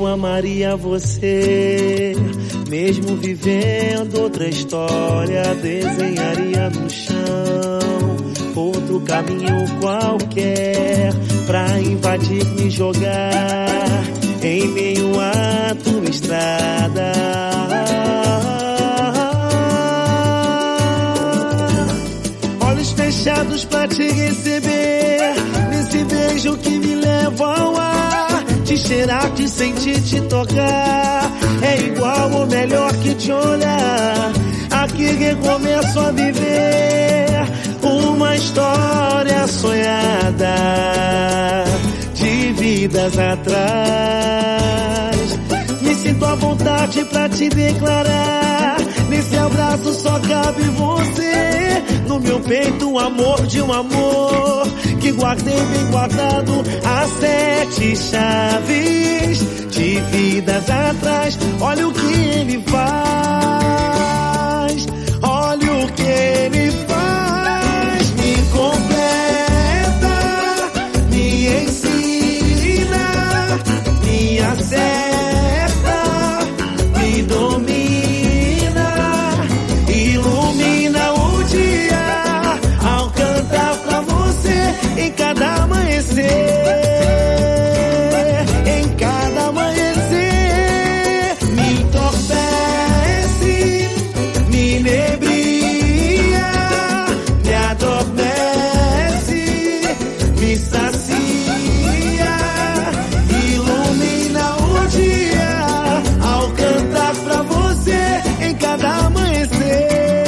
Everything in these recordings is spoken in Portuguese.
eu amaria você. Mesmo vivendo outra história, desenharia no chão outro caminho qualquer pra invadir, me jogar em meio à tua estrada. Olhos fechados pra te receber, nesse beijo que me leva ao ar. Te cheirar, te sentir, te tocar, é igual ou melhor que te olhar. Aqui recomeço a viver uma história sonhada de vidas atrás. Me sinto à vontade pra te declarar, nesse abraço só cabe você. No meu peito o amor de um amor que guardei bem guardado, as 7 chaves de vidas atrás. Olha o que ele faz, olha o que ele faz. Me completa, me ensina, me acerta, me domina, ilumina o dia ao cantar pra você em cada amanhecer, em cada amanhecer. Me entorpece, me inebria, me adormece, me sacia, ilumina o dia ao cantar pra você em cada amanhecer.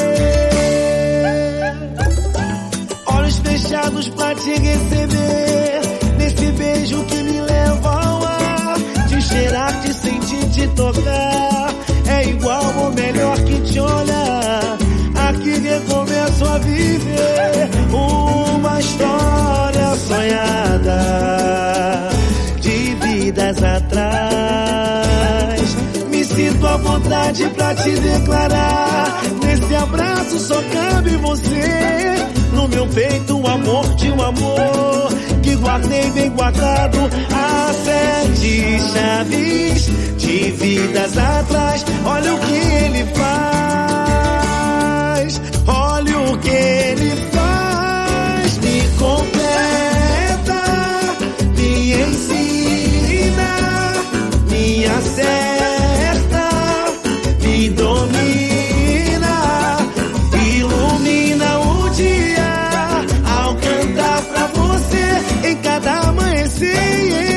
Olhos fechados pra te receber, nesse beijo que me leva ao ar. Te cheirar, te sentir, te tocar, é igual ou melhor que te olhar. Aqui recomeço a viver uma história sonhada de vidas atrás. Me sinto à vontade pra te declarar, nesse abraço só cabe você. No meu peito o amor de um amor que guardei bem guardado, as 7 chaves de vidas atrás. Olha o que ele faz, olha o que ele faz. Me completa, me ensina, me acerta, me domina, ilumina o dia ao cantar pra você em cada amanhecer.